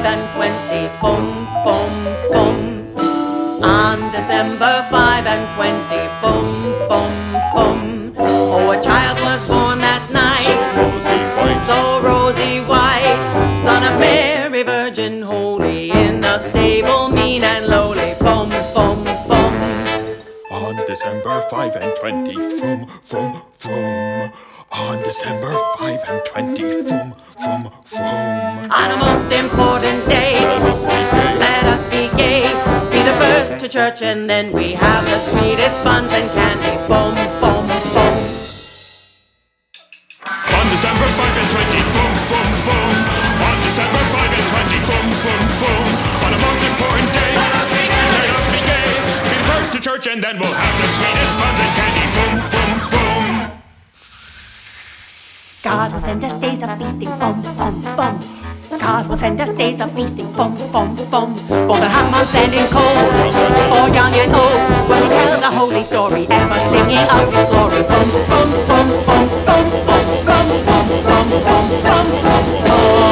and 20, fum, fum, fum. On December 5 and 20, fum, fum, fum. Oh, a child was born that night, so rosy white, son of Mary, Virgin Holy, in a stable mean and lowly, fum, fum, fum. On December 5 and 20, fum, fum, fum. On December 5 and 20, fum, fum, fum. On a most important day, let us be gay. Be the first to church and then we have the sweetest buns and candy, fum, fum, fum. On December 5 and 20, fum, fum, fum. On December 5 and 20, fum, fum, fum. On a most important day, let us be gay. Be the first to church and then we'll have the sweetest buns and candy, fum, fum, fum. God will send us days of feasting, fum, fum, fum. God will send us days of feasting, fum, fum, fum. Both in hot months and in cold, for young and old, when we tell the holy story, ever singing of His glory, fum, fum, fum, fum, fum, fum, fum, fum, fum, fum, fum, fum, fum.